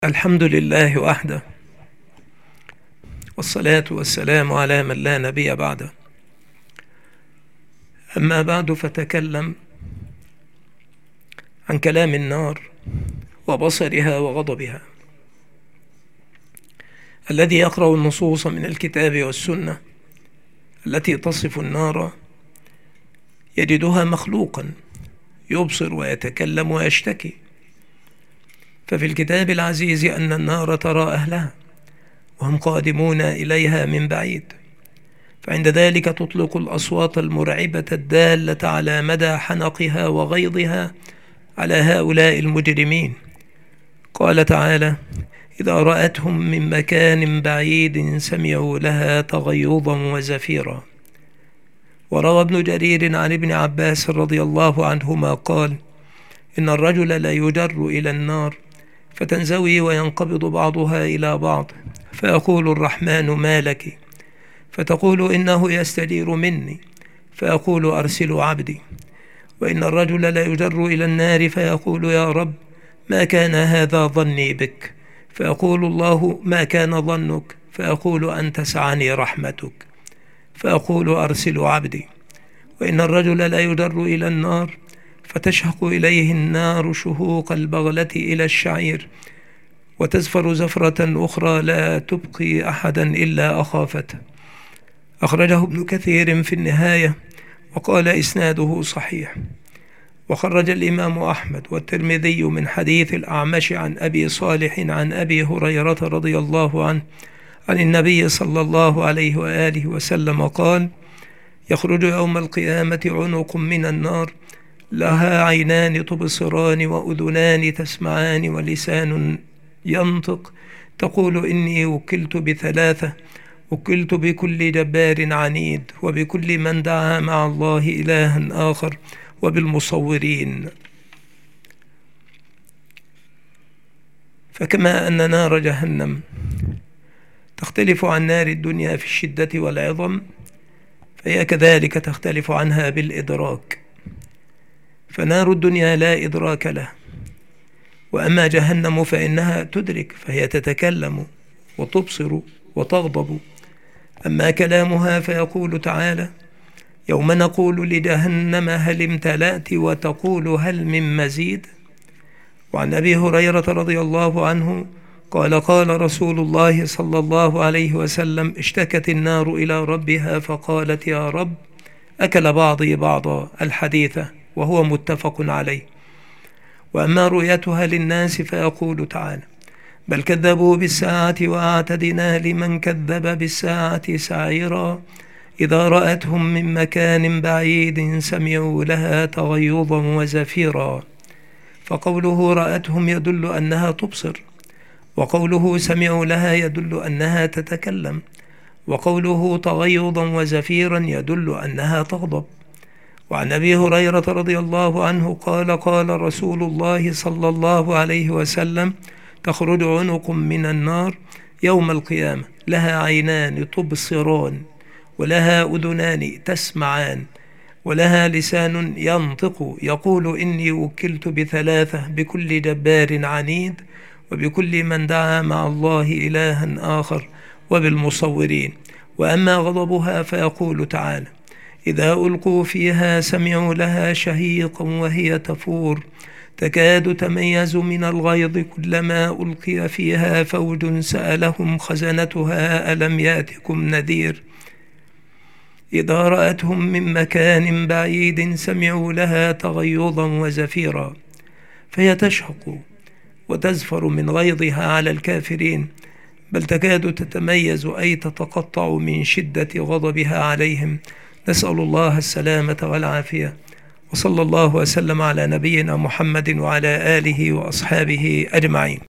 الحمد لله وحده، والصلاة والسلام على من لا نبي بعده. أما بعد، فتكلم عن كلام النار وبصرها وغضبها. الذي يقرأ النصوص من الكتاب والسنة التي تصف النار يجدها مخلوقا يبصر ويتكلم ويشتكي. ففي الكتاب العزيز أن النار ترى أهلها وهم قادمون إليها من بعيد، فعند ذلك تطلق الأصوات المرعبة الدالة على مدى حنقها وغيظها على هؤلاء المجرمين. قال تعالى: إذا رأتهم من مكان بعيد سمعوا لها تغيظا وزفيرا. وروى ابن جرير عن ابن عباس رضي الله عنهما قال: إن الرجل لا يجر إلى النار فتنزوي وينقبض بعضها إلى بعض، فيقول الرحمن: ما لك؟ فتقول: إنه يستجير مني، فيقول: أرسلوا عبدي. وإن الرجل لا يجر إلى النار فيقول: يا رب، ما كان هذا ظني بك؟ فيقول الله: ما كان ظنك؟ فيقول: أن تسعني رحمتك، فيقول: أرسلوا عبدي. وإن الرجل لا يجر إلى النار فتشهق إليه النار شهوق البغلة إلى الشعير، وتزفر زفرة أخرى لا تبقي أحدا إلا أخافته. أخرجه ابن كثير في النهاية وقال: إسناده صحيح. وخرج الإمام أحمد والترمذي من حديث الأعمش عن أبي صالح عن أبي هريرة رضي الله عنه عن النبي صلى الله عليه وآله وسلم قال: يخرج يوم القيامة عنق من النار لها عينان تبصران وأذنان تسمعان ولسان ينطق، تقول: إني وكلت بثلاثة، وكلت بكل جبار عنيد، وبكل من دعا مع الله إلها آخر، وبالمصورين. فكما أن نار جهنم تختلف عن نار الدنيا في الشدة والعظم، فهي كذلك تختلف عنها بالإدراك. فنار الدنيا لا إدراك له، وأما جهنم فإنها تدرك، فهي تتكلم وتبصر وتغضب. أما كلامها فيقول تعالى: يوم نقول لجهنم هل امتلأت، وتقول هل من مزيد. وعن أبي هريرة رضي الله عنه قال: قال رسول الله صلى الله عليه وسلم: اشتكت النار إلى ربها فقالت: يا رب، أكل بعضي بعضا، الحديث، وهو متفق عليه. وأما رؤيتها للناس فيقول تعالى: بل كذبوا بالساعة وأعتدنا لمن كذب بالساعة سعيرا. إذا رأتهم من مكان بعيد سمعوا لها تغيظا وزفيرا. فقوله رأتهم يدل أنها تبصر، وقوله سمعوا لها يدل أنها تتكلم، وقوله تغيظا وزفيرا يدل أنها تغضب. وعن أبي هريرة رضي الله عنه قال: قال رسول الله صلى الله عليه وسلم: تخرج عنق من النار يوم القيامة لها عينان تبصران، ولها أذنان تسمعان، ولها لسان ينطق، يقول: إني وكلت بثلاثة، بكل جبار عنيد، وبكل من دعا مع الله إلها آخر، وبالمصورين. وأما غضبها فيقول تعالى: إذا ألقوا فيها سمعوا لها شهيقا وهي تفور، تكاد تميز من الغيظ، كلما ألقي فيها فوج سألهم خزنتها ألم يأتكم نذير. إذا رأتهم من مكان بعيد سمعوا لها تغيظا وزفيرا. فهي تشهق وتزفر من غيظها على الكافرين، بل تكاد تتميز أي تتقطع من شدة غضبها عليهم. نسأل الله السلامة والعافية، وصلى الله وسلم على نبينا محمد وعلى آله وأصحابه أجمعين.